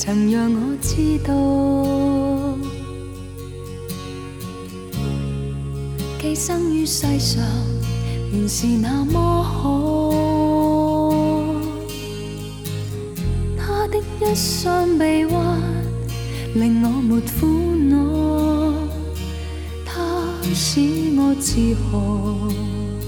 曾让我知道，寄生于世上原是那么好。他的一双臂弯令我没苦恼，他使我自豪。